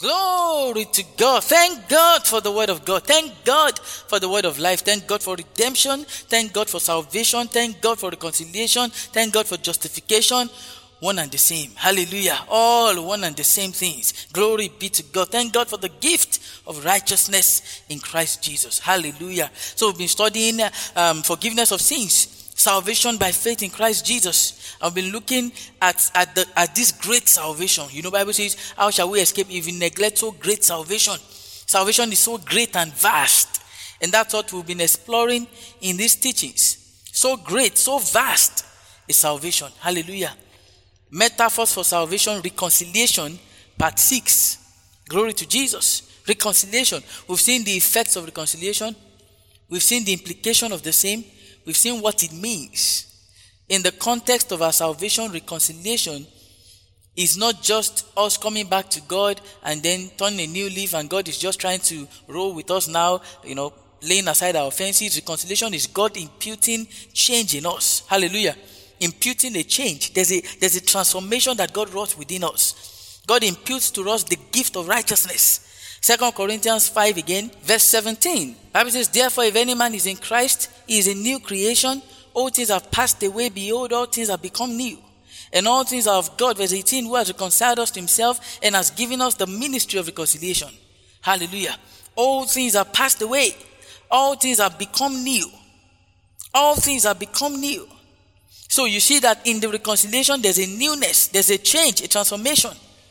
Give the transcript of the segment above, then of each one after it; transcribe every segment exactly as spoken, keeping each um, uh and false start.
Glory to God. Thank God for the word of God. Thank God for the word of life. Thank God for redemption. Thank God for salvation. Thank God for reconciliation. Thank God for justification. One and the same. Hallelujah. All one and the same things. Glory be to God. Thank God for the gift of righteousness in Christ Jesus. Hallelujah. So we've been studying um, forgiveness of sins. Salvation by faith in Christ Jesus. I've been looking at at, the, at this great salvation. You know, Bible says, how shall we escape if we neglect so great salvation? Salvation is so great and vast. And that's what we've been exploring in these teachings. So great, so vast is salvation. Hallelujah. Metaphors for salvation, reconciliation, part six. Glory to Jesus. Reconciliation. We've seen the effects of reconciliation. We've seen the implication of the same. We've seen what it means. In the context of our salvation, reconciliation is not just us coming back to God and then turning a new leaf and God is just trying to roll with us now, you know, laying aside our offenses. Reconciliation is God imputing change in us. Hallelujah. Imputing a change. There's a, there's a transformation that God wrought within us. God imputes to us the gift of righteousness. Second Corinthians five again, verse seventeen. Bible says, therefore, if any man is in Christ, he is a new creation. All things have passed away. Behold, all things have become new. And all things are of God. Verse eighteen, who has reconciled us to himself and has given us the ministry of reconciliation. Hallelujah. All things have passed away. All things have become new. All things have become new. So you see that in the reconciliation, there's a newness. There's a change, a transformation.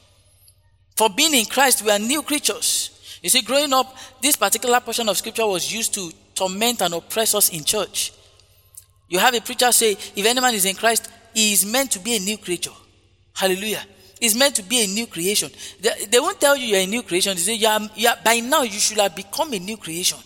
For being in Christ, we are new creatures. You see, growing up, this particular portion of scripture was used to torment and oppress us in church. You have a preacher say, if any man is in Christ, he is meant to be a new creature. Hallelujah. He's meant to be a new creation. They, they won't tell you you're a new creation. They say, you are, you are, by now you should have become a new creation.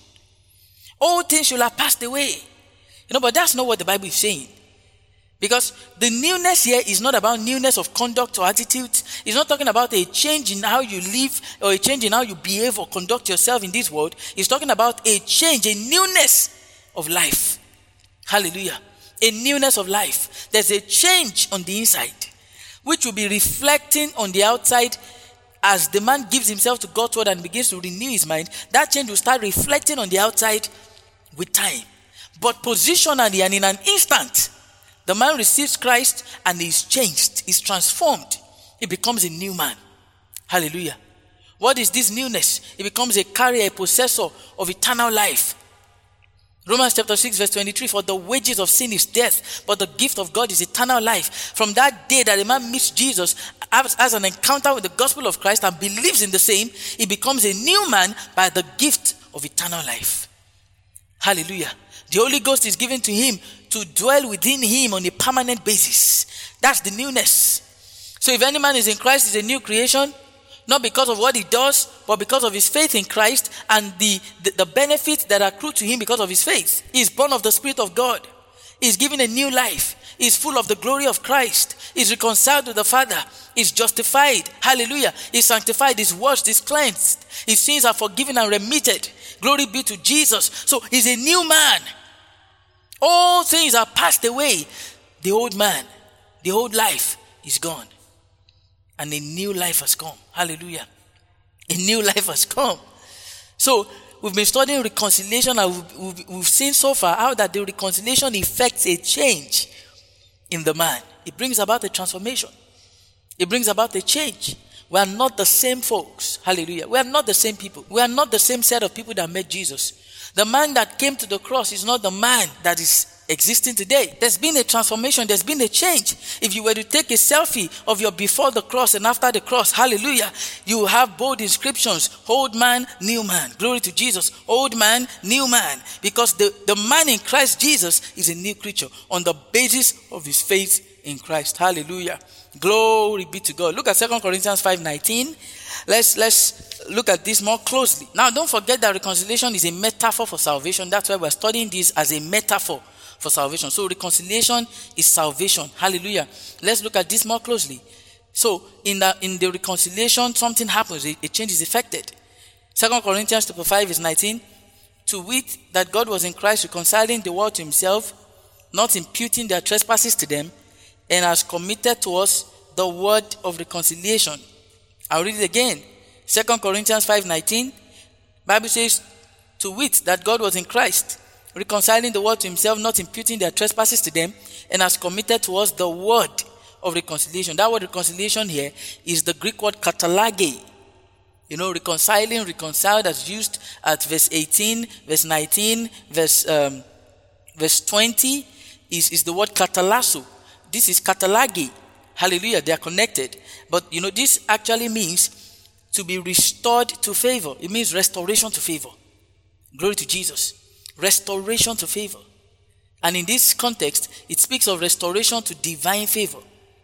All things should have passed away. You know, but that's not what the Bible is saying. Because the newness here is not about newness of conduct or attitudes. It's not talking about a change in how you live or a change in how you behave or conduct yourself in this world. It's talking about a change, a newness of life. Hallelujah. A newness of life. There's a change on the inside, which will be reflecting on the outside as the man gives himself to God's word and begins to renew his mind. That change will start reflecting on the outside with time. But positionally and in an instant, the man receives Christ and is changed, is transformed. He becomes a new man. Hallelujah. What is this newness? He becomes a carrier, a possessor of eternal life. Romans chapter six verse twenty-three, for the wages of sin is death, but the gift of God is eternal life. From that day that a man meets Jesus, has, has an encounter with the gospel of Christ and believes in the same, he becomes a new man by the gift of eternal life. Hallelujah. The Holy Ghost is given to him to dwell within him on a permanent basis. That's the newness. So if any man is in Christ, he's a new creation, not because of what he does, but because of his faith in Christ and the, the, the benefits that accrue to him because of his faith. He's born of the Spirit of God. He's given a new life. He's full of the glory of Christ. He's reconciled with the Father. He's justified. Hallelujah. He's sanctified. He's washed. He's cleansed. His sins are forgiven and remitted. Glory be to Jesus. So he's a new man. All things are passed away. The old man, the old life is gone. And a new life has come. Hallelujah. A new life has come. So we've been studying reconciliation and we've, we've, we've seen so far how that the reconciliation effects a change in the man. It brings about a transformation. It brings about a change. We are not the same folks. Hallelujah. We are not the same people. We are not the same set of people that met Jesus. The man that came to the cross is not the man that is existing today. There's been a transformation. There's been a change. If you were to take a selfie of your before the cross and after the cross, hallelujah, you have bold inscriptions. Old man, new man. Glory to Jesus. Old man, new man. Because the, the man in Christ Jesus is a new creature on the basis of his faith in Christ. Hallelujah. Glory be to God. Look at Second Corinthians five nineteen. Let's, let's look at this more closely. Now, don't forget that reconciliation is a metaphor for salvation. That's why we're studying this as a metaphor for salvation. So reconciliation is salvation. Hallelujah. Let's look at this more closely. So in the in the reconciliation, something happens. A, a change is effected. Second Corinthians chapter five verse nineteen. To wit, that God was in Christ reconciling the world to himself, not imputing their trespasses to them, and has committed to us the word of reconciliation. I'll read it again. Second Corinthians five nineteen, Bible says, to wit, that God was in Christ, reconciling the world to himself, not imputing their trespasses to them, and has committed to us the word of reconciliation. That word reconciliation here is the Greek word katalage. You know, reconciling, reconciled, as used at verse eighteen, verse nineteen, verse um, verse twenty, is, is the word katalasso. This is katalage. Hallelujah, they are connected. But, you know, this actually means to be restored to favor. It means restoration to favor. Glory to Jesus. Restoration to favor. And in this context, it speaks of restoration to divine favor.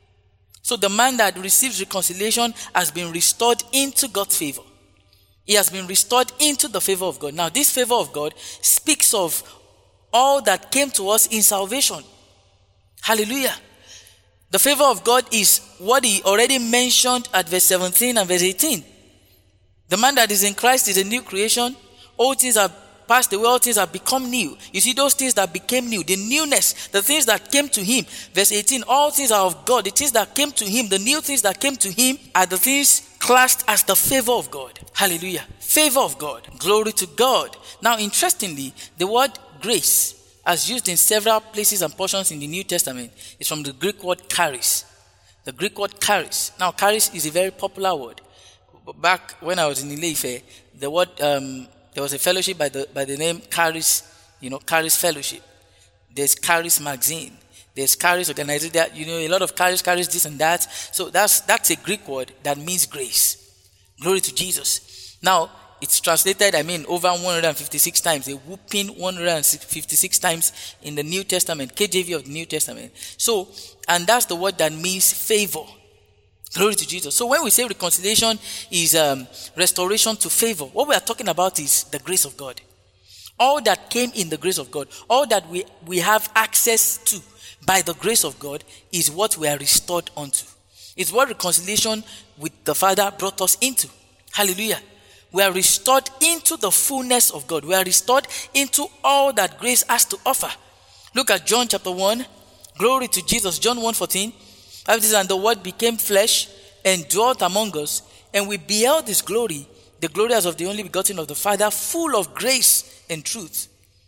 So the man that receives reconciliation has been restored into God's favor. He has been restored into the favor of God. Now, this favor of God speaks of all that came to us in salvation. Hallelujah. The favor of God is what he already mentioned at verse seventeen and verse eighteen. The man that is in Christ is a new creation. All things are passed away, all things have become new. You see, those things that became new, the newness, the things that came to him. Verse eighteen, all things are of God. The things that came to him, the new things that came to him are the things classed as the favor of God. Hallelujah. Favor of God. Glory to God. Now, interestingly, the word grace, as used in several places and portions in the New Testament, is from the Greek word charis. The Greek word charis. Now, charis is a very popular word. Back when I was in Ile-Ife, the word, um, there was a fellowship by the by the name Charis, you know, Charis Fellowship. There's Charis Magazine. There's Charis organization. That, you know, a lot of Charis, Charis, this and that. So that's that's a Greek word that means grace. Glory to Jesus. Now, it's translated, I mean, over one hundred fifty-six times, a whooping one hundred fifty-six times in the New Testament, K J V of the New Testament. So, and that's the word that means favor. Glory to Jesus. So when we say reconciliation is um, restoration to favor, what we are talking about is the grace of God. All that came in the grace of God, all that we, we have access to by the grace of God is what we are restored unto. It's what reconciliation with the Father brought us into. Hallelujah. We are restored into the fullness of God. We are restored into all that grace has to offer. Look at John chapter one. Glory to Jesus. John one fourteen. And the word became flesh and dwelt among us, and we beheld his glory, the glory as of the only begotten of the Father, full of grace and truth.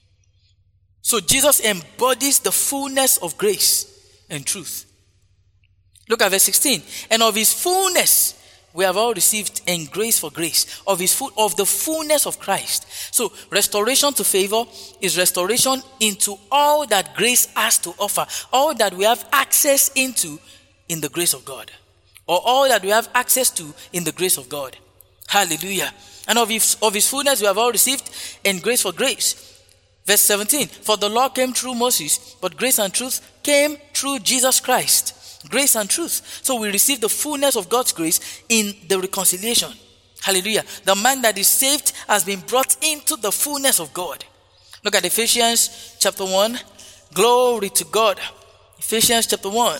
So Jesus embodies the fullness of grace and truth. Look at verse sixteen. And of his fullness we have all received, and grace for grace. Of his full, of the fullness of Christ. So restoration to favor is restoration into all that grace has to offer. All that we have access into in the grace of God. Or all that we have access to in the grace of God. Hallelujah. And of his, of his fullness we have all received, and grace for grace. Verse seventeen. For the law came through Moses, but grace and truth came through Jesus Christ. Grace and truth. So we receive the fullness of God's grace in the reconciliation. Hallelujah. The man that is saved has been brought into the fullness of God. Look at Ephesians chapter one. Glory to God. Ephesians chapter one.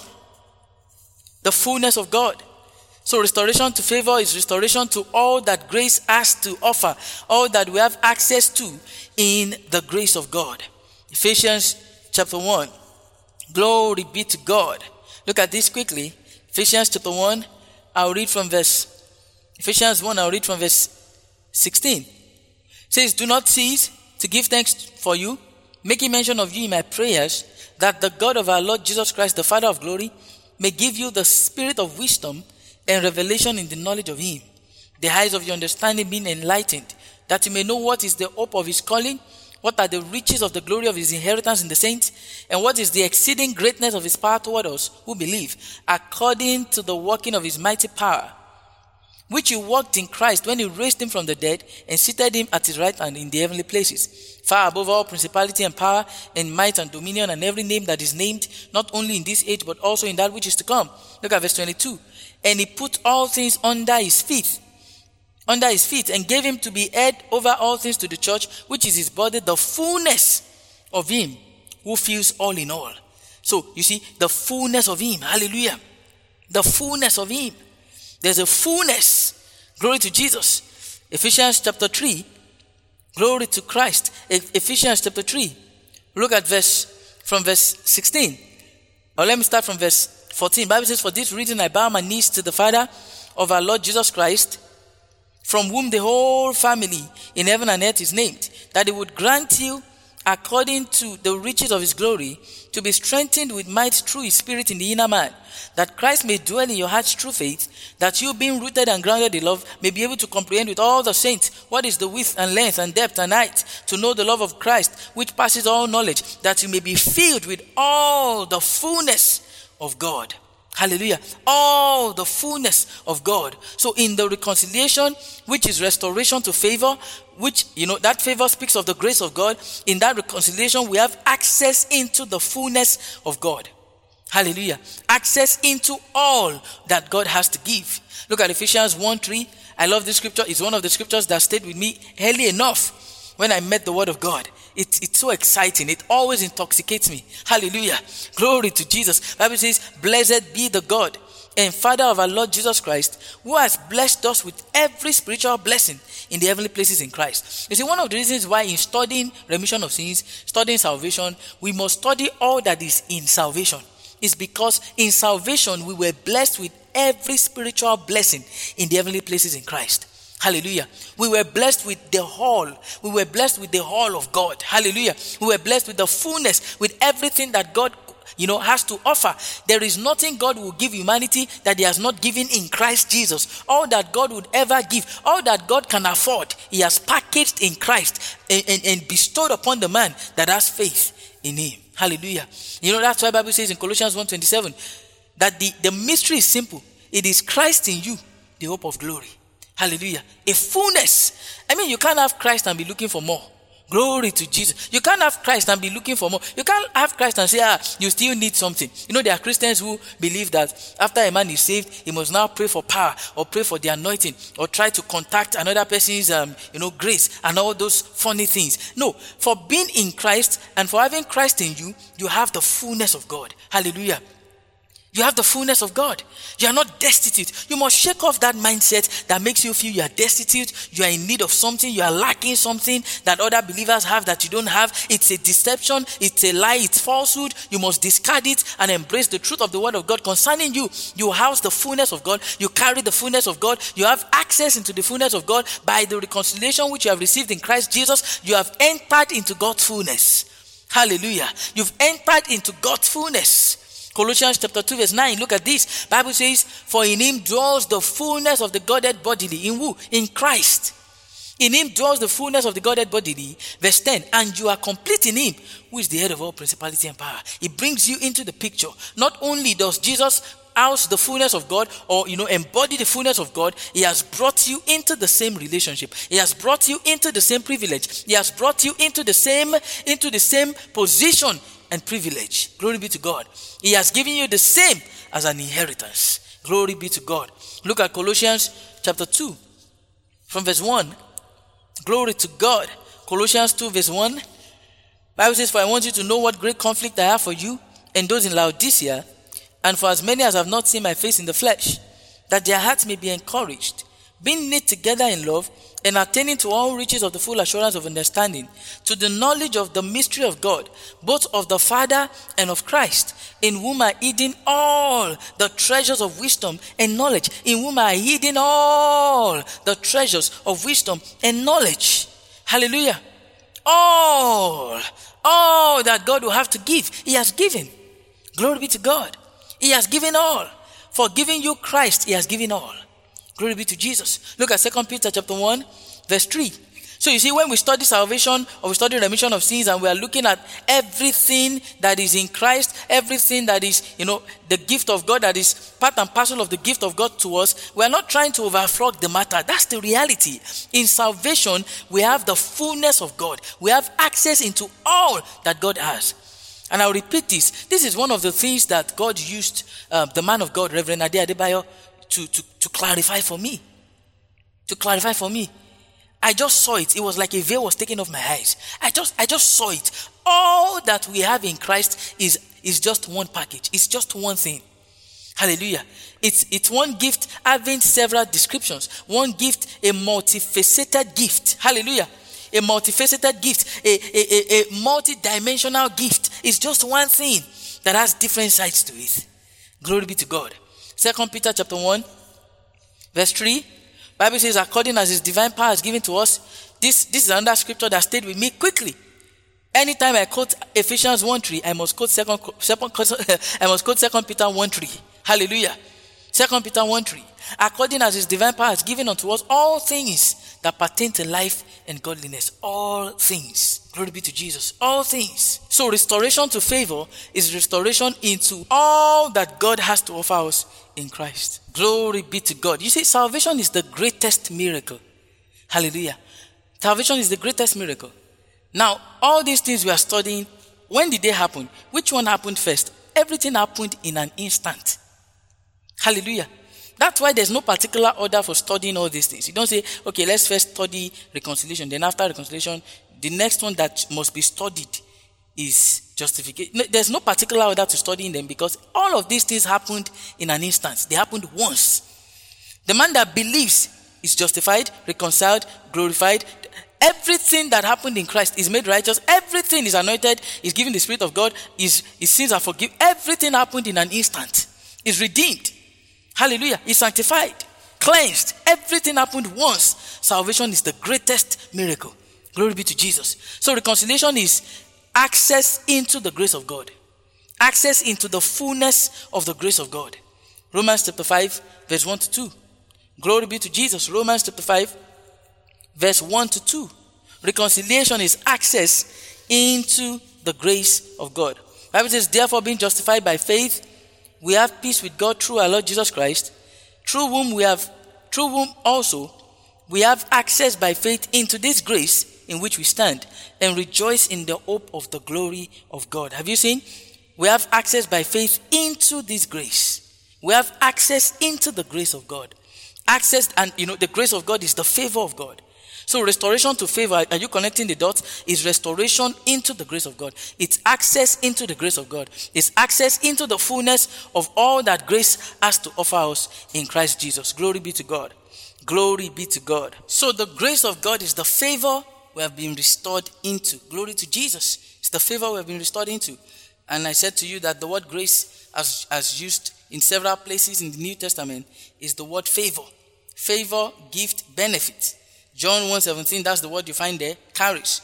The fullness of God. So restoration to favor is restoration to all that grace has to offer. All that we have access to in the grace of God. Ephesians chapter one. Glory be to God. Look at this quickly. Ephesians chapter one. I'll read from verse Ephesians one. I'll read from verse sixteen. It says, do not cease to give thanks for you, making mention of you in my prayers, that the God of our Lord Jesus Christ, the Father of glory, may give you the spirit of wisdom and revelation in the knowledge of him, the eyes of your understanding being enlightened, that you may know what is the hope of his calling, what are the riches of the glory of his inheritance in the saints, and what is the exceeding greatness of his power toward us who believe, according to the working of his mighty power, which he worked in Christ when he raised him from the dead and seated him at his right hand in the heavenly places, far above all principality and power and might and dominion and every name that is named, not only in this age but also in that which is to come. Look at verse twenty-two. And he put all things under his feet, under his feet, and gave him to be head over all things to the church, which is his body, the fullness of him who fills all in all. So, you see, the fullness of him. Hallelujah. The fullness of him. There's a fullness. Glory to Jesus. Ephesians chapter three. Glory to Christ. Ephesians chapter three. Look at verse, from verse sixteen. Or let me start from verse fourteen. The Bible says, for this reason I bow my knees to the Father of our Lord Jesus Christ, from whom the whole family in heaven and earth is named, that he would grant you, according to the riches of his glory, to be strengthened with might through his Spirit in the inner man, that Christ may dwell in your hearts through faith, that you, being rooted and grounded in love, may be able to comprehend with all the saints what is the width and length and depth and height, to know the love of Christ, which passes all knowledge, that you may be filled with all the fullness of God. Hallelujah. All the fullness of God. So in the reconciliation, which is restoration to favor, which, you know, that favor speaks of the grace of God. In that reconciliation, we have access into the fullness of God. Hallelujah. Access into all that God has to give. Look at Ephesians one three. I love this scripture. It's one of the scriptures that stayed with me early enough when I met the word of God. It, it's so exciting. It always intoxicates me. Hallelujah. Glory to Jesus. The Bible says, blessed be the God and Father of our Lord Jesus Christ, who has blessed us with every spiritual blessing in the heavenly places in Christ. You see, one of the reasons why in studying remission of sins, studying salvation, we must study all that is in salvation, is because in salvation we were blessed with every spiritual blessing in the heavenly places in Christ. Hallelujah. We were blessed with the whole. We were blessed with the whole of God. Hallelujah. We were blessed with the fullness, with everything that God, you know, has to offer. There is nothing God will give humanity that he has not given in Christ Jesus. All that God would ever give, all that God can afford, he has packaged in Christ and, and, and bestowed upon the man that has faith in him. Hallelujah. You know, that's why the Bible says in Colossians one twenty-seven that the, the mystery is simple. It is Christ in you, the hope of glory. Hallelujah. A fullness. I mean, you can't have Christ and be looking for more. Glory to Jesus. You can't have Christ and be looking for more. You can't have Christ and say, ah, you still need something. You know, there are Christians who believe that after a man is saved, he must now pray for power or pray for the anointing or try to contact another person's, um, you know, grace and all those funny things. No, for being in Christ and for having Christ in you, you have the fullness of God. Hallelujah. You have the fullness of God. You are not destitute. You must shake off that mindset that makes you feel you are destitute. You are in need of something. You are lacking something that other believers have that you don't have. It's a deception. It's a lie. It's falsehood. You must discard it and embrace the truth of the word of God concerning you. You house the fullness of God. You carry the fullness of God. You have access into the fullness of God by the reconciliation which you have received in Christ Jesus. You have entered into God's fullness. Hallelujah. You've entered into God's fullness. Colossians chapter two verse nine, look at this. Bible says, for in him dwells the fullness of the Godhead bodily. In who? In Christ. In him dwells the fullness of the Godhead bodily. Verse ten, and you are complete in him, who is the head of all principality and power. It brings you into the picture. Not only does Jesus house the fullness of God or, you know, embody the fullness of God, he has brought you into the same relationship. He has brought you into the same privilege. He has brought you into the same, into the same position and privilege. Glory be to God. He has given you the same as an inheritance. Glory be to God. Look at Colossians chapter two from verse one. Glory to God. Colossians two verse one. Bible says, for I want you to know what great conflict I have for you and those in Laodicea, and for as many as have not seen my face in the flesh, that their hearts may be encouraged, being knit together in love, and attaining to all riches of the full assurance of understanding, to the knowledge of the mystery of God, both of the Father and of Christ, in whom are hidden all the treasures of wisdom and knowledge, in whom are hidden all the treasures of wisdom and knowledge. Hallelujah. All, all that God will have to give, he has given. Glory be to God. He has given all. For giving you Christ, he has given all. Glory be to Jesus. Look at Second Peter chapter one, verse three. So you see, when we study salvation or we study remission of sins and we are looking at everything that is in Christ, everything that is, you know, the gift of God that is part and parcel of the gift of God to us, we are not trying to overflow the matter. That's the reality. In salvation, we have the fullness of God. We have access into all that God has. And I'll repeat this. This is one of the things that God used uh, the man of God, Reverend Ade Adebayo, To, to, to clarify for me. To clarify for me. I just saw it. It was like a veil was taken off my eyes. I just I just saw it. All that we have in Christ is, is just one package. It's just one thing. Hallelujah. It's, it's one gift having several descriptions. One gift, a multifaceted gift. Hallelujah. A multifaceted gift. A, a, a, a multi-dimensional gift. It's just one thing that has different sides to it. Glory be to God. Second Peter chapter one, verse three. Bible says, according as his divine power is given to us. This, this is another scripture that stayed with me quickly. Anytime I quote Ephesians one three, I must quote second, second I must quote Second Peter one three. Hallelujah. Second Peter one three. According as his divine power is given unto us all things that pertain to life and godliness. All things. Glory be to Jesus. All things. So restoration to favor is restoration into all that God has to offer us in Christ. Glory be to God. You see, salvation is the greatest miracle. Hallelujah. Salvation is the greatest miracle. Now, all these things we are studying, when did they happen? Which one happened first? Everything happened in an instant. Hallelujah. That's why there's no particular order for studying all these things. You don't say, okay, let's first study reconciliation. Then after reconciliation, the next one that must be studied is justification. There's no particular order to studying them because all of these things happened in an instant. They happened once. The man that believes is justified, reconciled, glorified. Everything that happened in Christ is made righteous. Everything is anointed, is given the Spirit of God, his, his sins are forgiven. Everything happened in an instant. Is redeemed. Hallelujah. Is sanctified, cleansed. Everything happened once. Salvation is the greatest miracle. Glory be to Jesus. So reconciliation is access into the grace of God. Access into the fullness of the grace of God. Romans chapter five, verse one to two. Glory be to Jesus. Romans chapter five, verse one to two. Reconciliation is access into the grace of God. The Bible says, therefore being justified by faith, we have peace with God through our Lord Jesus Christ, through whom we have, through whom also we have access by faith into this grace in which we stand and rejoice in the hope of the glory of God. Have you seen? We have access by faith into this grace. We have access into the grace of God. Access, and you know, the grace of God is the favor of God. So restoration to favor, are you connecting the dots? Is restoration into the grace of God. It's access into the grace of God. It's access into the fullness of all that grace has to offer us in Christ Jesus. Glory be to God. Glory be to God. So the grace of God is the favor we have been restored into. Glory to Jesus. It's the favor we have been restored into. And I said to you that the word grace, as, as used in several places in the New Testament, is the word favor. Favor, gift, benefit. John one seventeen, that's the word you find there, charis.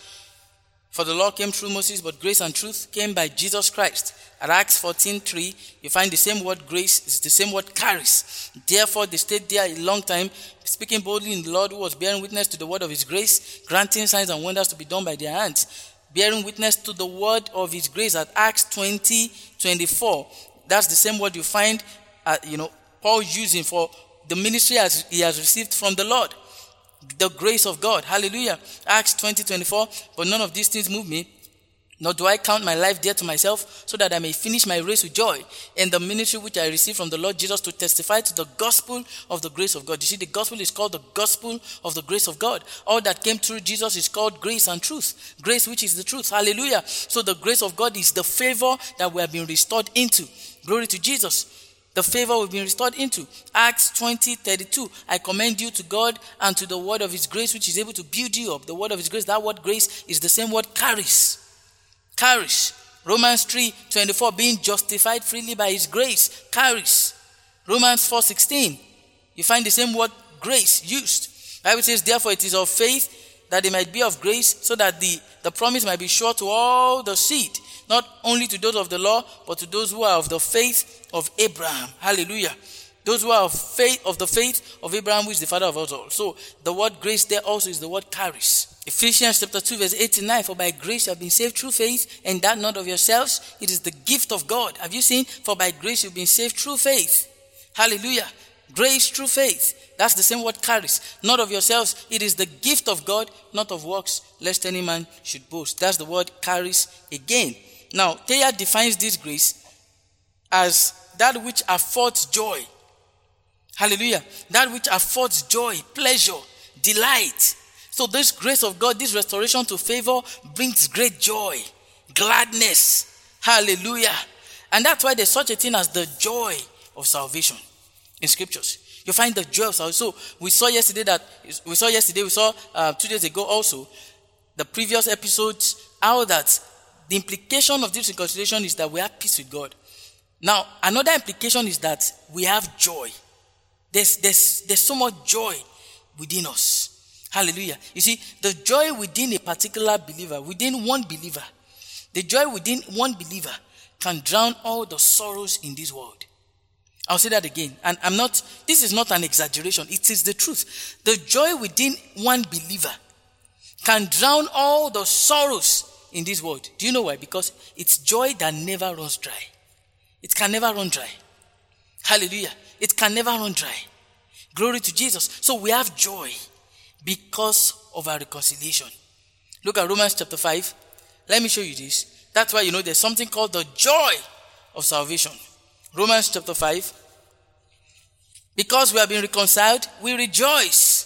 For the law came through Moses, but grace and truth came by Jesus Christ. At Acts fourteen three, you find the same word grace, it's the same word charis. Therefore, they stayed there a long time, speaking boldly in the Lord, who was bearing witness to the word of his grace, granting signs and wonders to be done by their hands. Bearing witness to the word of his grace at Acts twenty twenty-four. That's the same word you find, uh, you know, Paul using for the ministry as he has received from the Lord. The grace of God. Hallelujah. Acts twenty twenty-four. But none of these things move me, nor do I count my life dear to myself, so that I may finish my race with joy in the ministry which I received from the Lord Jesus to testify to the gospel of the grace of God. You see, the gospel is called the gospel of the grace of God. All that came through Jesus is called grace and truth. Grace, which is the truth. Hallelujah. So the grace of God is the favor that we have been restored into. Glory to Jesus. The favor we've been restored into. Acts twenty thirty-two. I commend you to God and to the word of his grace, which is able to build you up. The word of his grace, that word grace is the same word charis. Charis. Romans three twenty-four. Being justified freely by his grace. Charis. Romans four sixteen. You find the same word grace used. The Bible says, therefore it is of faith that it might be of grace, so that the, the promise might be sure to all the seed, not only to those of the law, but to those who are of the faith of Abraham. Hallelujah. Those who are of faith of the faith of Abraham, who is the father of us all. So the word grace there also is the word charis. Ephesians chapter two, verse eight to nine. For by grace you have been saved through faith, and that not of yourselves. It is the gift of God. Have you seen? For by grace you've been saved through faith. Hallelujah. Grace through faith. That's the same word charis. Not of yourselves. It is the gift of God, not of works, lest any man should boast. That's the word charis again. Now, Thea defines this grace as that which affords joy. Hallelujah. That which affords joy, pleasure, delight. So this grace of God, this restoration to favor brings great joy, gladness. Hallelujah. And that's why there's such a thing as the joy of salvation in scriptures. You find the joy of salvation. So we saw yesterday that, we saw yesterday, we saw uh, two days ago also, the previous episodes, how that the implication of this reconciliation is that we have peace with God. Now, another implication is that we have joy. There's, there's, there's so much joy within us. Hallelujah. You see, the joy within a particular believer, within one believer, the joy within one believer can drown all the sorrows in this world. I'll say that again. And I'm not, this is not an exaggeration. It is the truth. The joy within one believer can drown all the sorrows in this world. Do you know why? Because it's joy that never runs dry. It can never run dry. Hallelujah. It can never run dry. Glory to Jesus. So we have joy because of our reconciliation. Look at Romans chapter five. Let me show you this. That's why you know there's something called the joy of salvation. Romans chapter five. Because we have been reconciled, we rejoice.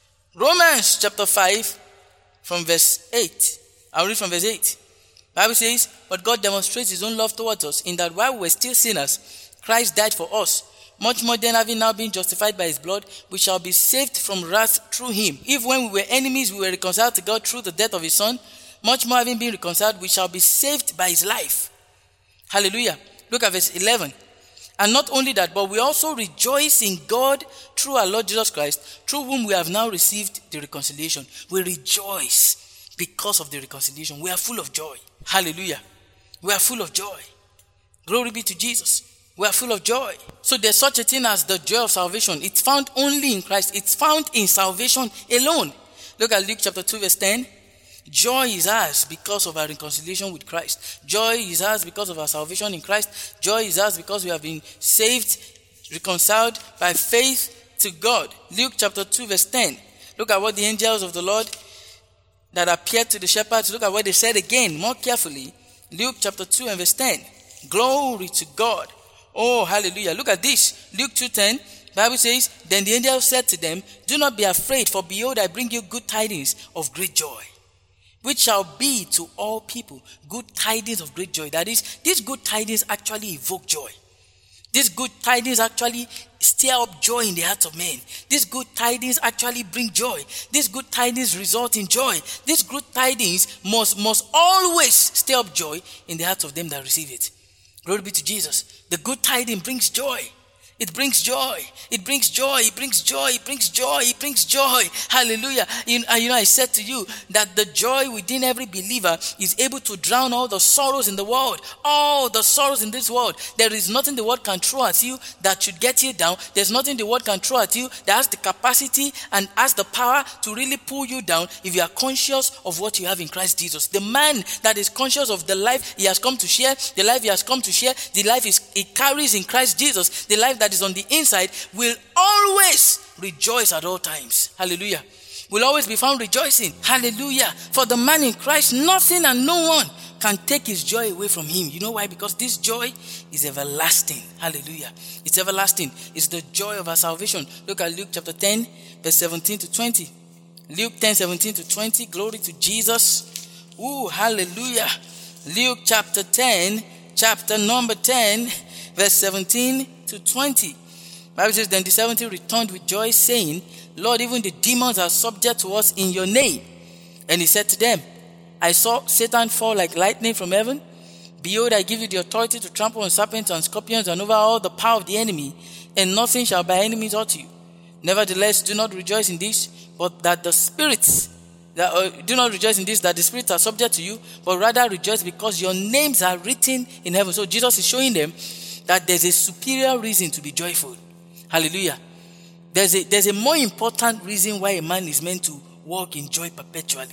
Romans chapter five from verse eight. I'll read from verse eight. The Bible says, but God demonstrates his own love towards us in that while we were still sinners, Christ died for us. Much more than having now been justified by his blood, we shall be saved from wrath through him. If when we were enemies, we were reconciled to God through the death of his son, much more having been reconciled, we shall be saved by his life. Hallelujah. Look at verse eleven. And not only that, but we also rejoice in God through our Lord Jesus Christ, through whom we have now received the reconciliation. We rejoice because of the reconciliation. We are full of joy. Hallelujah. We are full of joy. Glory be to Jesus. We are full of joy. So there's such a thing as the joy of salvation. It's found only in Christ. It's found in salvation alone. Look at Luke chapter two verse ten. Joy is ours because of our reconciliation with Christ. Joy is ours because of our salvation in Christ. Joy is ours because we have been saved, reconciled by faith to God. Luke chapter two verse ten. Look at what the angels of the Lord that appeared to the shepherds, look at what they said again more carefully. Luke chapter two and verse ten. Glory to God. Oh, hallelujah. Look at this. Luke two ten. The Bible says, then the angel said to them, do not be afraid, for behold, I bring you good tidings of great joy, which shall be to all people. Good tidings of great joy. That is, these good tidings actually evoke joy. These good tidings actually stir up joy in the hearts of men. These good tidings actually bring joy. These good tidings result in joy. These good tidings must, must always stir up joy in the hearts of them that receive it. Glory be to Jesus. The good tidings brings joy. It brings joy. It brings joy. It brings joy. It brings joy. It brings joy. Hallelujah. You, uh, you know, I said to you that the joy within every believer is able to drown all the sorrows in the world. All the sorrows in this world. There is nothing the world can throw at you that should get you down. There's nothing the world can throw at you that has the capacity and has the power to really pull you down if you are conscious of what you have in Christ Jesus. The man that is conscious of the life he has come to share, the life he has come to share, the life he carries in Christ Jesus, the life that is on the inside, will always rejoice at all times. Hallelujah. Will always be found rejoicing. Hallelujah. For the man in Christ, nothing and no one can take his joy away from him. You know why? Because this joy is everlasting. Hallelujah. It's everlasting. It's the joy of our salvation. Look at Luke chapter ten, verse seventeen to twenty. Luke ten, seventeen to twenty. Glory to Jesus. Ooh, hallelujah. Luke chapter ten, chapter number ten, verse seventeen to twenty. Bible says, then the seventy returned with joy, saying, Lord, even the demons are subject to us in your name. And he said to them, I saw Satan fall like lightning from heaven. Behold, I give you the authority to trample on serpents and scorpions and over all the power of the enemy, and nothing shall by any means hurt you. Nevertheless, do not rejoice in this, but that the spirits, that, uh, do not rejoice in this, that the spirits are subject to you, but rather rejoice because your names are written in heaven. So Jesus is showing them that there's a superior reason to be joyful. Hallelujah. There's a, there's a more important reason why a man is meant to walk in joy perpetually.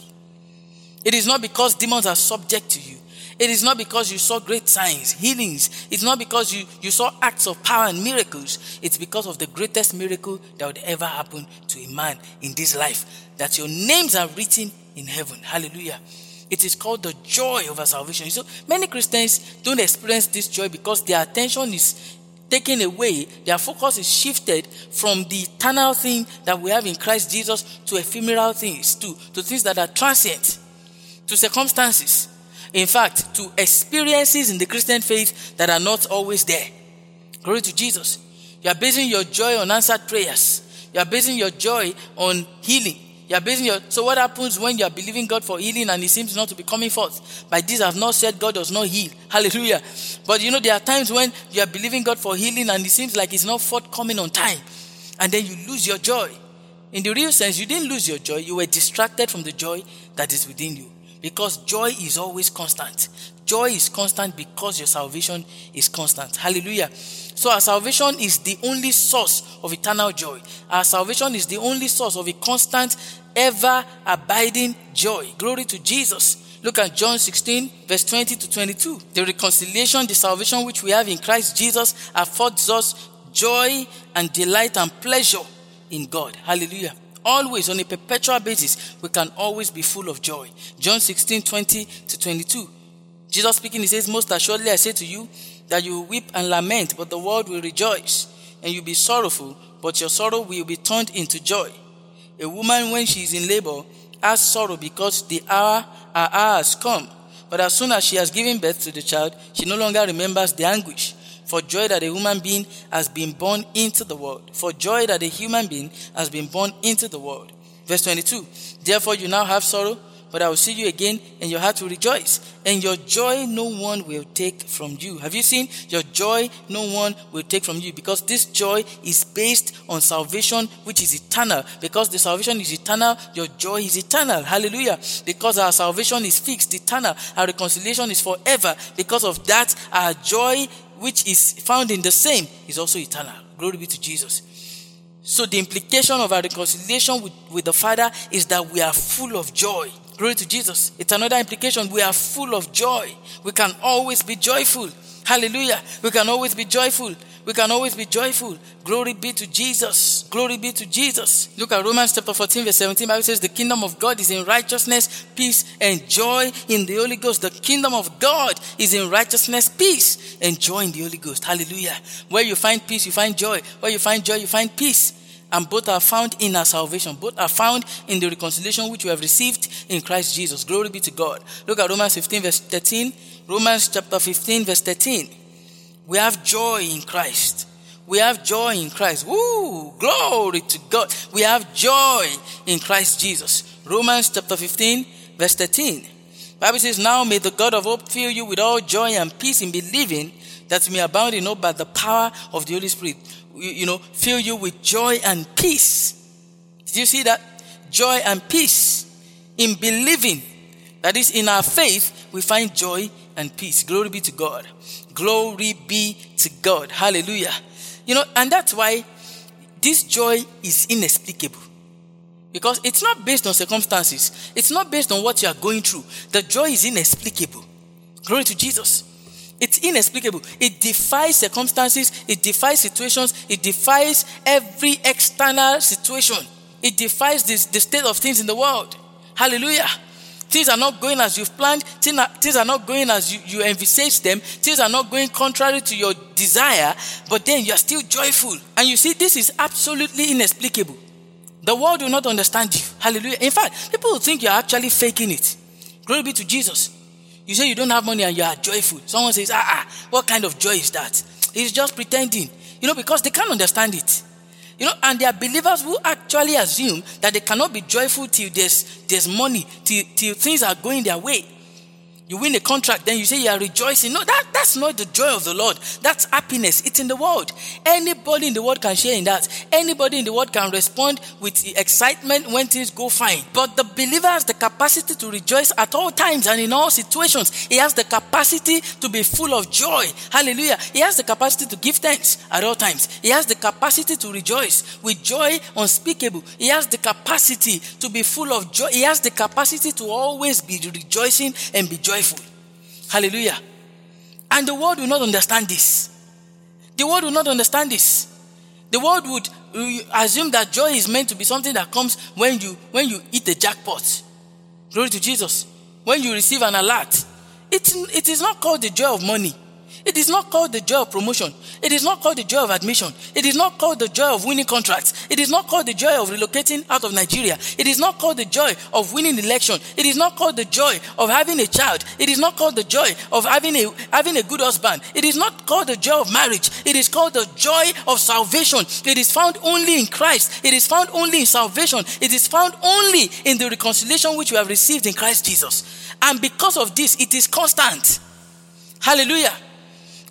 It is not because demons are subject to you. It is not because you saw great signs, healings. It's not because you, you saw acts of power and miracles. It's because of the greatest miracle that would ever happen to a man in this life. That your names are written in heaven. Hallelujah. It is called the joy of our salvation. So many Christians don't experience this joy because their attention is taken away. Their focus is shifted from the eternal thing that we have in Christ Jesus to ephemeral things, to, to things that are transient, to circumstances. In fact, to experiences in the Christian faith that are not always there. Glory to Jesus. You are basing your joy on answered prayers. You are basing your joy on healing. You are basing your, so what happens when you are believing God for healing and it seems not to be coming forth? By this I have not said God does not heal. Hallelujah. But you know, there are times when you are believing God for healing and it seems like it's not forthcoming on time. And then you lose your joy. In the real sense, you didn't lose your joy. You were distracted from the joy that is within you. Because joy is always constant. Joy is constant because your salvation is constant. Hallelujah. So our salvation is the only source of eternal joy. Our salvation is the only source of a constant, ever-abiding joy. Glory to Jesus. Look at John sixteen, verse twenty to twenty-two. The reconciliation, the salvation which we have in Christ Jesus affords us joy and delight and pleasure in God. Hallelujah. Always, on a perpetual basis, we can always be full of joy. John sixteen, twenty to twenty-two. Jesus speaking, he says, most assuredly I say to you, that you will weep and lament, but the world will rejoice. And you'll be sorrowful, but your sorrow will be turned into joy. A woman, when she is in labor, has sorrow because the hour, her hour has come. But as soon as she has given birth to the child, she no longer remembers the anguish. For joy that a human being has been born into the world. For joy that a human being has been born into the world. Verse twenty-two. Therefore you now have sorrow, but I will see you again, and your heart will rejoice. And your joy no one will take from you. Have you seen? Your joy no one will take from you. Because this joy is based on salvation, which is eternal. Because the salvation is eternal, your joy is eternal. Hallelujah. Because our salvation is fixed, eternal. Our reconciliation is forever. Because of that, our joy, which is found in the same, is also eternal. Glory be to Jesus. So the implication of our reconciliation with, with the Father is that we are full of joy. Glory to Jesus. It's another implication. We are full of joy. We can always be joyful. Hallelujah. We can always be joyful. We can always be joyful. Glory be to Jesus. Glory be to Jesus. Look at Romans chapter fourteen, verse seventeen. The Bible says the kingdom of God is in righteousness, peace, and joy in the Holy Ghost. The kingdom of God is in righteousness, peace, and joy in the Holy Ghost. Hallelujah. Where you find peace, you find joy. Where you find joy, you find peace. And both are found in our salvation. Both are found in the reconciliation which we have received in Christ Jesus. Glory be to God. Look at Romans fifteen, verse thirteen. Romans chapter fifteen, verse thirteen. We have joy in Christ. We have joy in Christ. Woo! Glory to God. We have joy in Christ Jesus. Romans chapter fifteen, verse thirteen. The Bible says, now may the God of hope fill you with all joy and peace in believing, that you may abound in hope by the power of the Holy Spirit. You, you know, fill you with joy and peace. Did you see that? Joy and peace in believing. That is, in our faith, we find joy and peace. Glory be to God. Glory be to God. Hallelujah. You know, and that's why this joy is inexplicable. Because it's not based on circumstances. It's not based on what you are going through. The joy is inexplicable. Glory to Jesus. It's inexplicable. It defies circumstances. It defies situations. It defies every external situation. It defies this, the state of things in the world. Hallelujah. Things are not going as you've planned. Things are, things are not going as you, you envisage them. Things are not going contrary to your desire. But then you are still joyful. And you see, this is absolutely inexplicable. The world will not understand you. Hallelujah. In fact, people will think you are actually faking it. Glory be to Jesus. You say you don't have money and you are joyful. Someone says, ah, ah, what kind of joy is that? It's just pretending. You know, because they can't understand it. You know, and there are believers who actually assume that they cannot be joyful till there's, there's money, till, till things are going their way. You win a contract, then you say you are rejoicing. No, that, that's not the joy of the Lord. That's happiness. It's in the world. Anybody in the world can share in that. Anybody in the world can respond with excitement when things go fine. But the believer has the capacity to rejoice at all times and in all situations. He has the capacity to be full of joy. Hallelujah. He has the capacity to give thanks at all times. He has the capacity to rejoice with joy unspeakable. He has the capacity to be full of joy. He has the capacity to always be rejoicing and be joyful. Joyful. Hallelujah. And the world will not understand this. The world will not understand this. The world would assume that joy is meant to be something that comes when you when you eat the jackpot. Glory to Jesus. When you receive an alert. It, it is not called the joy of money. It is not called the joy of promotion. It is not called the joy of admission. It is not called the joy of winning contracts. It is not called the joy of relocating out of Nigeria. It is not called the joy of winning election. It is not called the joy of having a child. It is not called the joy of having a having a good husband. It is not called the joy of marriage. It is called the joy of salvation. It is found only in Christ. It is found only in salvation. It is found only in the reconciliation which we have received in Christ Jesus. And because of this, it is constant. Hallelujah.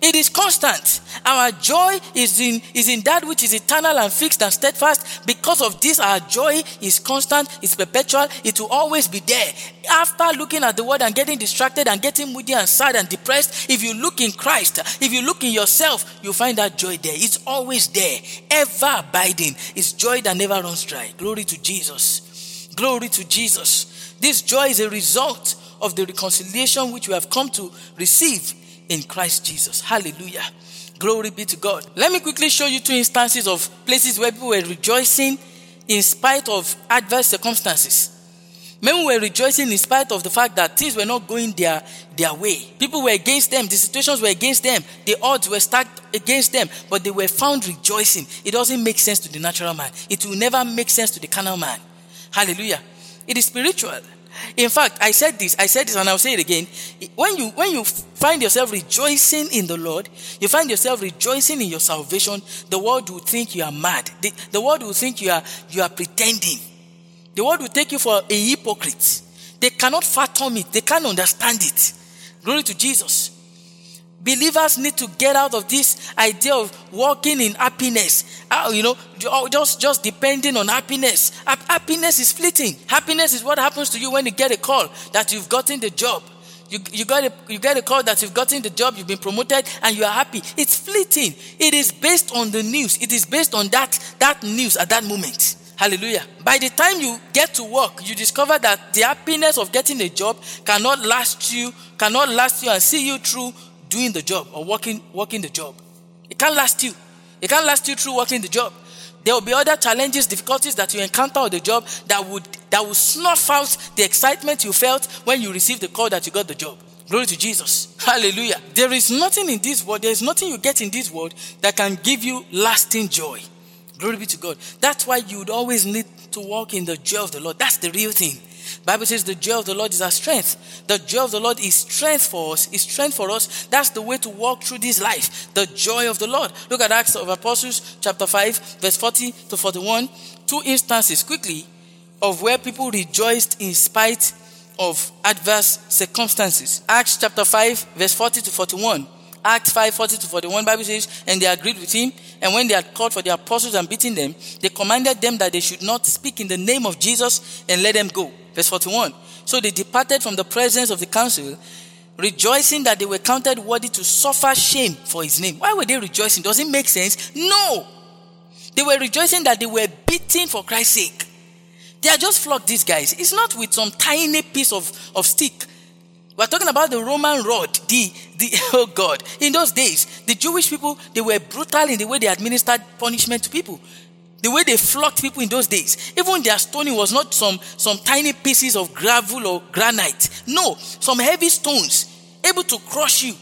It is constant. Our joy is in is in that which is eternal and fixed and steadfast. Because of this, our joy is constant, it's perpetual, it will always be there. After looking at the world and getting distracted and getting moody and sad and depressed, if you look in Christ, if you look in yourself, you'll find that joy there. It's always there, ever abiding. It's joy that never runs dry. Glory to Jesus. Glory to Jesus. This joy is a result of the reconciliation which we have come to receive in Christ Jesus. Hallelujah. Glory be to God. Let me quickly show you two instances of places where people were rejoicing in spite of adverse circumstances. Men were rejoicing in spite of the fact that things were not going their, their way. People were against them. The situations were against them. The odds were stacked against them. But they were found rejoicing. It doesn't make sense to the natural man. It will never make sense to the carnal man. Hallelujah. It is spiritual. In fact, I said this, I said this, and I'll say it again. When you when you find yourself rejoicing in the Lord, you find yourself rejoicing in your salvation, the world will think you are mad. The, the world will think you are you are pretending. The world will take you for a hypocrite. They cannot fathom it. They can't understand it. Glory to Jesus. Believers need to get out of this idea of walking in happiness. Uh, you know, just, just depending on happiness. Happiness is fleeting. Happiness is what happens to you when you get a call that you've gotten the job. You, you, got a, you get a call that you've gotten the job, you've been promoted, and you are happy. It's fleeting. It is based on the news. It is based on that, that news at that moment. Hallelujah. By the time you get to work, you discover that the happiness of getting a job cannot last you, cannot last you and see you through doing the job or working working the job. It can't last you. It can't last you through working the job. There will be other challenges, difficulties that you encounter on the job that would that will snuff out the excitement you felt when you received the call that you got the job. Glory to Jesus. Hallelujah. There is nothing in this world, there is nothing you get in this world that can give you lasting joy. Glory be to God. That's why you would always need to walk in the joy of the Lord. That's the real thing. Bible says the joy of the Lord is our strength. The joy of the Lord is strength for us. Is strength for us. That's the way to walk through this life. The joy of the Lord. Look at Acts of Apostles chapter five, verse forty to forty-one. Two instances quickly of where people rejoiced in spite of adverse circumstances. Acts chapter five, verse forty to forty-one. Acts five, forty to forty-one, Bible says, and they agreed with him, and when they had called for the apostles and beaten them, they commanded them that they should not speak in the name of Jesus and let them go. Verse forty-one. So they departed from the presence of the council, rejoicing that they were counted worthy to suffer shame for his name. Why were they rejoicing? Does it make sense? No. They were rejoicing that they were beaten for Christ's sake. They are just flogged, these guys. It's not with some tiny piece of, of stick. We're talking about the Roman rod, the, the, oh God. In those days, the Jewish people, they were brutal in the way they administered punishment to people. The way they flogged people in those days. Even their stoning was not some, some tiny pieces of gravel or granite. No, some heavy stones, able to crush you.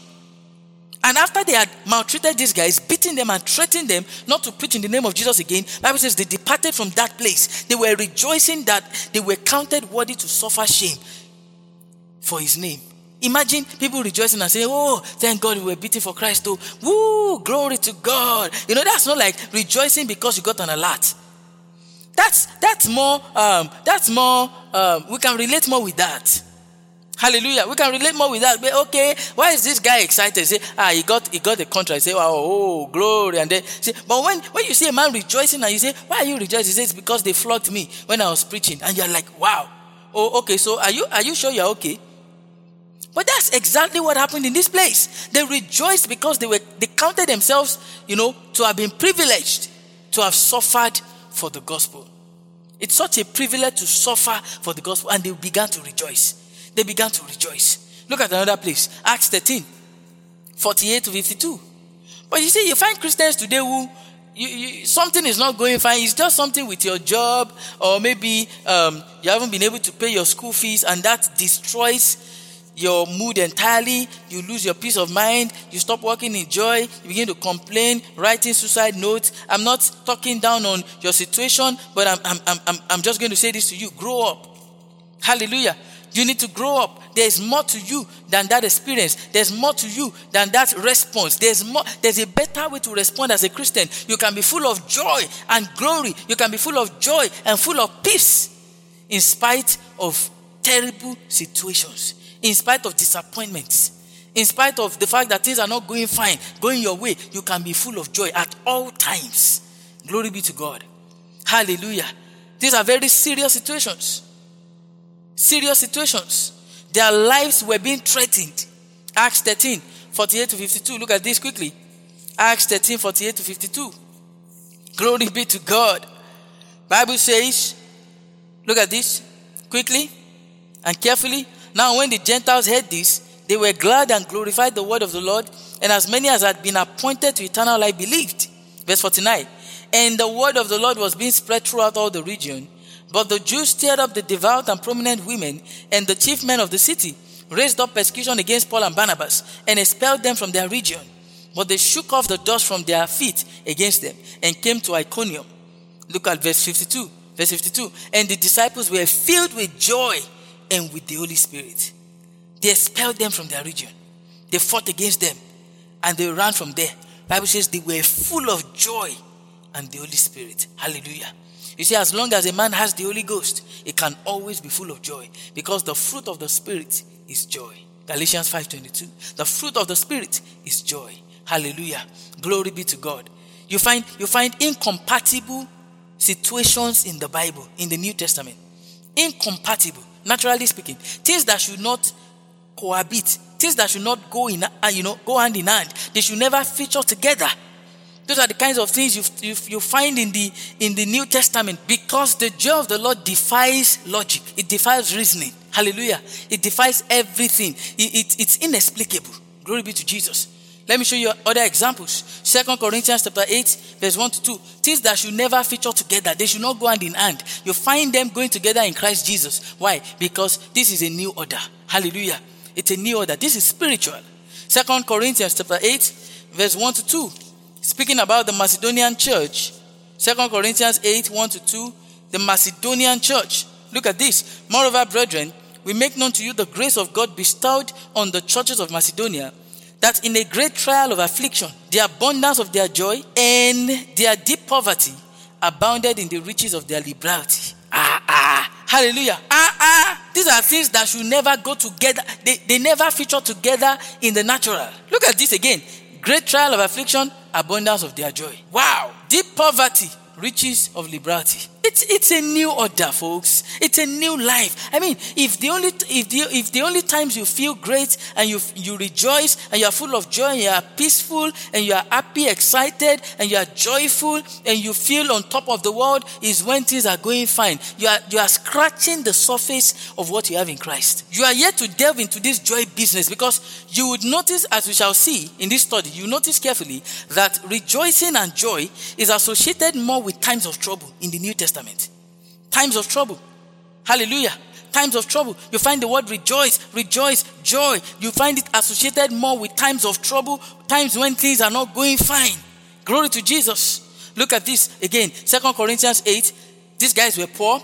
And after they had maltreated these guys, beating them and threatening them not to preach in the name of Jesus again, the Bible says they departed from that place. They were rejoicing that they were counted worthy to suffer shame for his name. Imagine people rejoicing and saying, oh, thank God we were beaten for Christ. Oh, woo, glory to God. You know, that's not like rejoicing because you got an alert. That's that's more, um, that's more, um, we can relate more with that. Hallelujah. We can relate more with that. But okay, why is this guy excited? Say, ah, he got he got the contract. Say, wow, oh, glory. And then say, but when, when you see a man rejoicing and you say, why are you rejoicing? He says, it's because they flogged me when I was preaching. And you're like, wow. Oh, okay, so are you are you sure you're okay? But that's exactly what happened in this place. They rejoiced because they were they counted themselves, you know, to have been privileged, to have suffered for the gospel. It's such a privilege to suffer for the gospel, and they began to rejoice. They began to rejoice. Look at another place, Acts thirteen, forty-eight to fifty-two. But you see, you find Christians today who you, you, something is not going fine. It's just something with your job, or maybe um, you haven't been able to pay your school fees, and that destroys your mood entirely. You lose your peace of mind. You stop walking in joy. You begin to complain, writing suicide notes. I'm not talking down on your situation, but I'm I'm I'm I'm just going to say this to you: grow up. Hallelujah. You need to grow up. There's more to you than that experience. There's more to you than that response. There's more. There's a better way to respond as a Christian. You can be full of joy and glory. You can be full of joy and full of peace in spite of terrible situations, in spite of disappointments, In spite of the fact that things are not going fine, going your way, you can be full of joy at all times. Glory be to God. Hallelujah. These are very serious situations. Serious situations. Their lives were being threatened. Acts thirteen, forty-eight to fifty-two. Look at this quickly. Acts thirteen, forty-eight to fifty-two. Glory be to God. Bible says, look at this quickly and carefully. Now when the Gentiles heard this, they were glad and glorified the word of the Lord, and as many as had been appointed to eternal life believed. Verse forty-nine. And the word of the Lord was being spread throughout all the region. But the Jews stirred up the devout and prominent women, and the chief men of the city raised up persecution against Paul and Barnabas, and expelled them from their region. But they shook off the dust from their feet against them, and came to Iconium. Look at verse fifty-two. Verse fifty-two. And the disciples were filled with joy and with the Holy Spirit. They expelled them from their region. They fought against them, and they ran from there. Bible says they were full of joy and the Holy Spirit. Hallelujah. You see, as long as a man has the Holy Ghost, he can always be full of joy, because the fruit of the Spirit is joy. Galatians five twenty-two. The fruit of the Spirit is joy. Hallelujah. Glory be to God. You find you find incompatible situations in the Bible, in the New Testament. Incompatible, naturally speaking. Things that should not cohabit, things that should not go in, uh, you know, go hand in hand. They should never feature together. Those are the kinds of things you, you, you find in the in the New Testament, because the joy of the Lord defies logic. It defies reasoning. Hallelujah. It defies everything. It, it, it's inexplicable. Glory be to Jesus. Let me show you other examples. Second Corinthians chapter eight, verse one to two. Things that should never feature together. They should not go hand in hand. You find them going together in Christ Jesus. Why? Because this is a new order. Hallelujah. It's a new order. This is spiritual. Second Corinthians chapter eight, verse one to two. Speaking about the Macedonian church. Second Corinthians eight, one to two. The Macedonian church. Look at this. Moreover, brethren, we make known to you the grace of God bestowed on the churches of Macedonia, that in a great trial of affliction, the abundance of their joy and their deep poverty abounded in the riches of their liberality. Ah, ah. Hallelujah. Ah, ah. These are things that should never go together. They, they never feature together in the natural. Look at this again. Great trial of affliction, abundance of their joy. Wow. Deep poverty, riches of liberality. It's it's a new order, folks. It's a new life. I mean, if the only if the if the only times you feel great and you you rejoice and you are full of joy and you are peaceful and you are happy, excited and you are joyful and you feel on top of the world is when things are going fine. You are you are scratching the surface of what you have in Christ. You are yet to delve into this joy business, because you would notice, as we shall see in this study, you notice carefully that rejoicing and joy is associated more with times of trouble in the New Testament. Times of trouble. Hallelujah. Times of trouble. You find the word rejoice, rejoice, joy. You find it associated more with times of trouble, times when things are not going fine. Glory to Jesus. Look at this again. Second Corinthians eight. These guys were poor,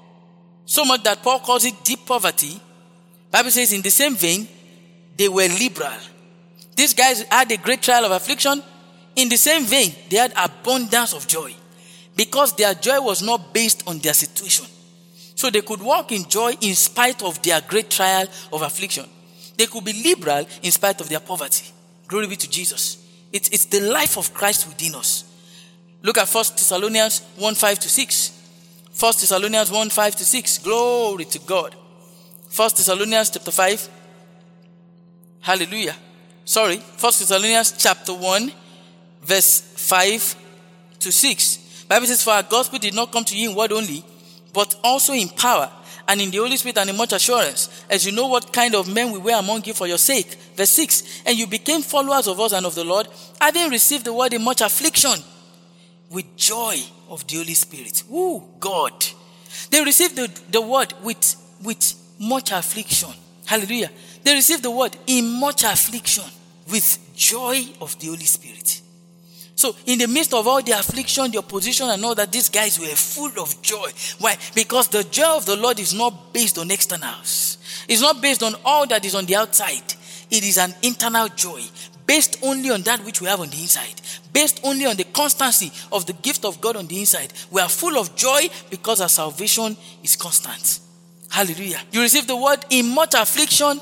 so much that Paul calls it deep poverty. Bible says in the same vein, they were liberal. These guys had a great trial of affliction. In the same vein, they had abundance of joy, because their joy was not based on their situation. So they could walk in joy in spite of their great trial of affliction. They could be liberal in spite of their poverty. Glory be to Jesus. It's, it's the life of Christ within us. Look at First Thessalonians one, five to six. First Thessalonians one, five to six. Glory to God. First Thessalonians chapter five. Hallelujah. Sorry. First Thessalonians chapter one, verse five to six. Bible says, for our gospel did not come to you in word only, but also in power and in the Holy Spirit and in much assurance, as you know what kind of men we were among you for your sake. Verse six. And you became followers of us and of the Lord, having received the word in much affliction, with joy of the Holy Spirit. Woo, God. They received the, the word with, with much affliction. Hallelujah. They received the word in much affliction, with joy of the Holy Spirit. So in the midst of all the affliction, the opposition and all that, these guys were full of joy. Why? Because the joy of the Lord is not based on externals. It's not based on all that is on the outside. It is an internal joy, based only on that which we have on the inside. Based only on the constancy of the gift of God on the inside. We are full of joy because our salvation is constant. Hallelujah. You receive the word in much affliction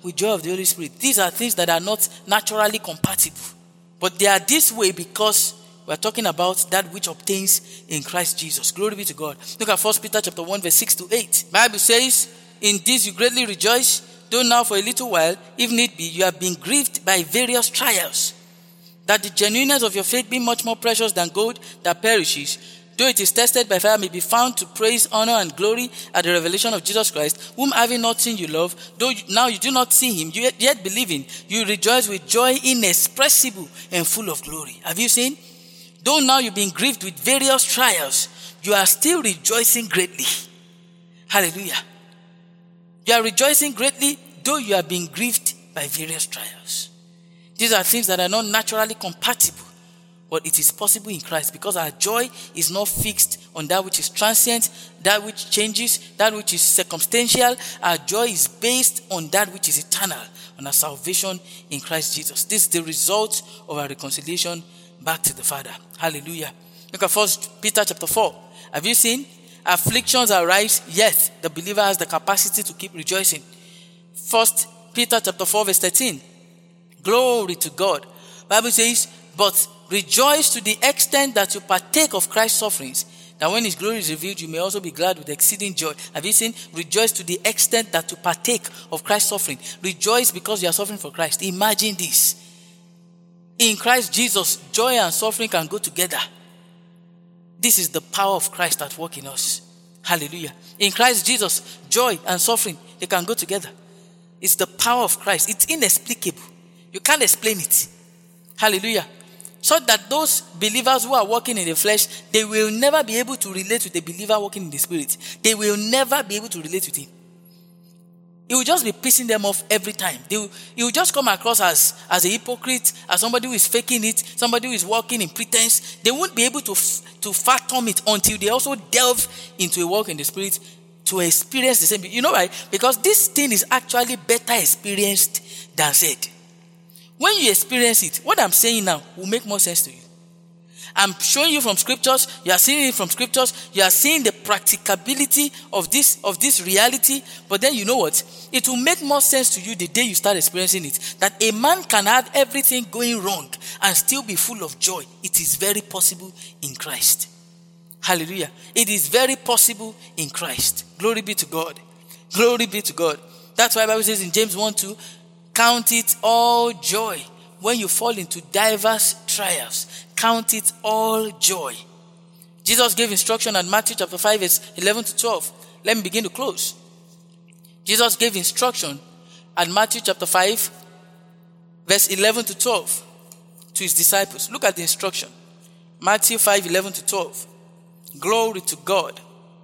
with joy of the Holy Spirit. These are things that are not naturally compatible. But they are this way because we're talking about that which obtains in Christ Jesus. Glory be to God. Look at First Peter chapter one, verse six to eight. Bible says, in this you greatly rejoice, though now for a little while, if need be, you have been grieved by various trials, that the genuineness of your faith, being much more precious than gold that perishes, though it is tested by fire, may be found to praise, honor, and glory at the revelation of Jesus Christ, whom having not seen you love, though you, now you do not see him, you yet, yet believing, you rejoice with joy inexpressible and full of glory. Have you seen? Though now you've been grieved with various trials, you are still rejoicing greatly. Hallelujah. You are rejoicing greatly, though you are being grieved by various trials. These are things that are not naturally compatible, but it is possible in Christ because our joy is not fixed on that which is transient, that which changes, that which is circumstantial. Our joy is based on that which is eternal, on our salvation in Christ Jesus. This is the result of our reconciliation back to the Father. Hallelujah. Look at First Peter chapter four. Have you seen? Afflictions arise, yet the believer has the capacity to keep rejoicing. First Peter chapter four, verse thirteen. Glory to God. Bible says, but rejoice to the extent that you partake of Christ's sufferings, that when his glory is revealed, you may also be glad with exceeding joy. Have you seen? Rejoice to the extent that you partake of Christ's suffering. Rejoice because you are suffering for Christ. Imagine this. In Christ Jesus, joy and suffering can go together. This is the power of Christ at work in us. Hallelujah. In Christ Jesus, joy and suffering, they can go together. It's the power of Christ. It's inexplicable. You can't explain it. Hallelujah. So that those believers who are walking in the flesh, they will never be able to relate with the believer walking in the spirit. They will never be able to relate with him. He will just be pissing them off every time. They will, he will just come across as, as a hypocrite, as somebody who is faking it, somebody who is walking in pretense. They won't be able to, to fathom it until they also delve into a walk in the spirit to experience the same. You know why? Because this thing is actually better experienced than said. When you experience it, what I'm saying now will make more sense to you. I'm showing you from scriptures, you are seeing it from scriptures, you are seeing the practicability of this, of this reality, but then you know what? It will make more sense to you the day you start experiencing it. That a man can have everything going wrong and still be full of joy. It is very possible in Christ. Hallelujah. It is very possible in Christ. Glory be to God. Glory be to God. That's why the Bible says in James one two, count it all joy when you fall into diverse trials. Count it all joy. Jesus gave instruction at Matthew chapter five, verse eleven to twelve. Let me begin to close. Jesus gave instruction at Matthew chapter five, verse eleven to twelve to his disciples. Look at the instruction. Matthew five, eleven to twelve. Glory to God.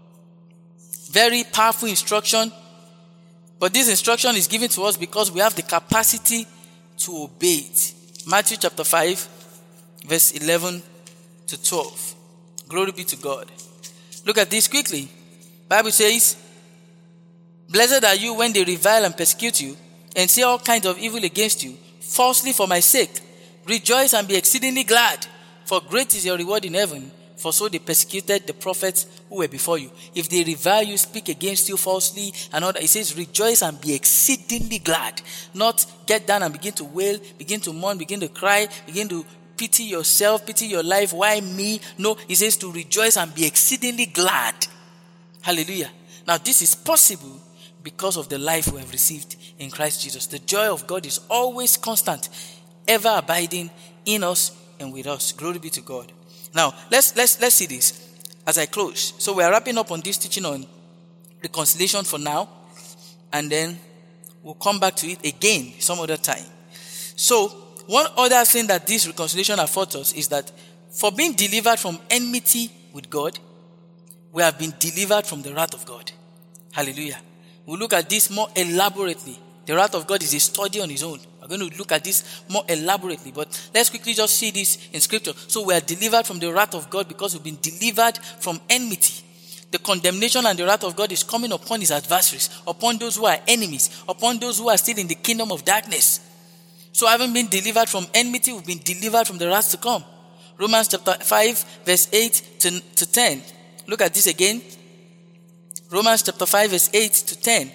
Very powerful instruction. But this instruction is given to us because we have the capacity to obey it. Matthew chapter five, verse eleven to twelve. Glory be to God. Look at this quickly. Bible says, blessed are you when they revile and persecute you and say all kinds of evil against you, falsely for my sake. Rejoice and be exceedingly glad, for great is your reward in heaven. For so they persecuted the prophets who were before you. If they revile you, speak against you falsely, and all that, it says, rejoice and be exceedingly glad. Not get down and begin to wail, begin to mourn, begin to cry, begin to pity yourself, pity your life. Why me? No, it says to rejoice and be exceedingly glad. Hallelujah. Now this is possible because of the life we have received in Christ Jesus. The joy of God is always constant, ever abiding in us and with us. Glory be to God. Now, let's let's let's see this as I close. So we are wrapping up on this teaching on reconciliation for now, and then we'll come back to it again some other time. So, one other thing that this reconciliation affords us is that for being delivered from enmity with God, we have been delivered from the wrath of God. Hallelujah. We'll look at this more elaborately. The wrath of God is a study on its own. We're going to look at this more elaborately, but let's quickly just see this in scripture. So we are delivered from the wrath of God because we've been delivered from enmity. The condemnation and the wrath of God is coming upon his adversaries, upon those who are enemies, upon those who are still in the kingdom of darkness. So having been delivered from enmity, we've been delivered from the wrath to come. Romans chapter five, verse eight to ten. Look at this again. Romans chapter five, verse eight to ten.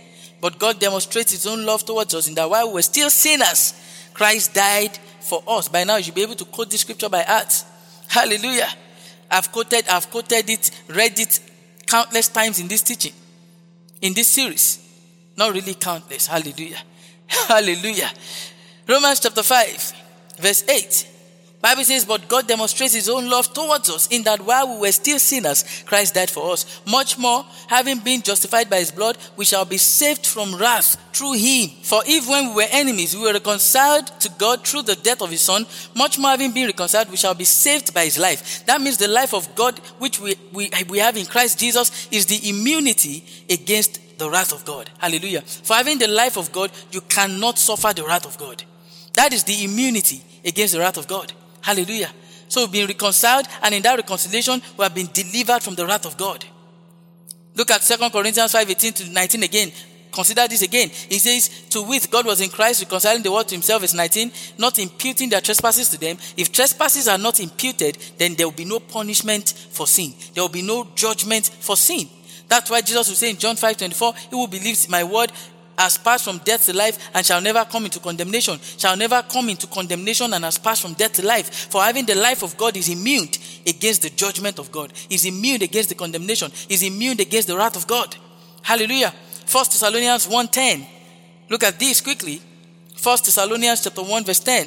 but God demonstrates his own love towards us in that while we were still sinners, Christ died for us. By now you should be able to quote this scripture by heart. Hallelujah. I've quoted, I've quoted it, read it countless times in this teaching, in this series. Not really countless. Hallelujah. Hallelujah. Romans chapter five, verse eight. Bible says, but God demonstrates his own love towards us in that while we were still sinners, Christ died for us. Much more, having been justified by his blood, we shall be saved from wrath through him. For if when we were enemies, we were reconciled to God through the death of his son, much more having been reconciled, we shall be saved by his life. That means the life of God, which we, we, we have in Christ Jesus, is the immunity against the wrath of God. Hallelujah. For having the life of God, you cannot suffer the wrath of God. That is the immunity against the wrath of God. Hallelujah. So we've been reconciled, and in that reconciliation, we have been delivered from the wrath of God. Look at Second Corinthians five, eighteen to nineteen again. Consider this again. He says, to wit, God was in Christ reconciling the world to himself, verse nineteen, not imputing their trespasses to them. If trespasses are not imputed, then there will be no punishment for sin. There will be no judgment for sin. That's why Jesus will say in John five, twenty-four, he who believes my word has passed from death to life and shall never come into condemnation. Shall never come into condemnation and has passed from death to life. For having the life of God is immune against the judgment of God. Is immune against the condemnation. Is immune against the wrath of God. Hallelujah. First Thessalonians one ten. Look at this quickly. First Thessalonians chapter one verse ten.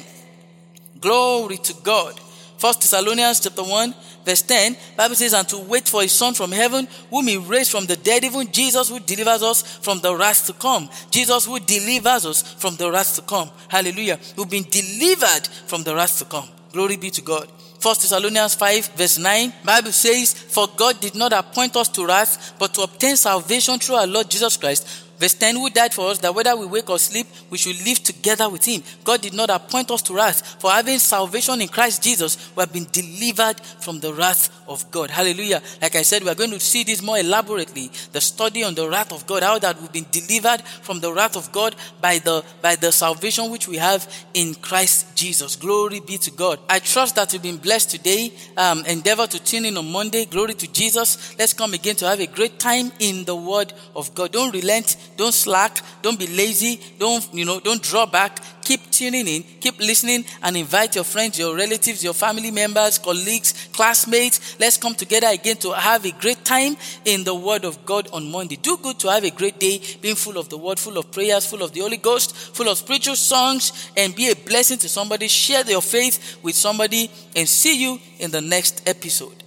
Glory to God. First Thessalonians chapter one verse ten, Bible says, and to wait for his son from heaven, whom he raised from the dead, even Jesus who delivers us from the wrath to come. Jesus who delivers us from the wrath to come. Hallelujah. We've been delivered from the wrath to come. Glory be to God. First Thessalonians five verse nine, Bible says, for God did not appoint us to wrath, but to obtain salvation through our Lord Jesus Christ. Verse ten, who died for us, that whether we wake or sleep, we should live together with him. God did not appoint us to wrath. For having salvation in Christ Jesus, we have been delivered from the wrath of God. Hallelujah. Like I said, we are going to see this more elaborately. The study on the wrath of God, how that we've been delivered from the wrath of God by the, by the salvation which we have in Christ Jesus. Glory be to God. I trust that you've been blessed today. Um, endeavor to tune in on Monday. Glory to Jesus. Let's come again to have a great time in the word of God. Don't relent. Don't slack. Don't be lazy. Don't, you know, don't draw back. Keep tuning in. Keep listening and invite your friends, your relatives, your family members, colleagues, classmates. Let's come together again to have a great time in the word of God on Monday. Do good to have a great day, being full of the word, full of prayers, full of the Holy Ghost, full of spiritual songs, and be a blessing to somebody. Share your faith with somebody, and see you in the next episode.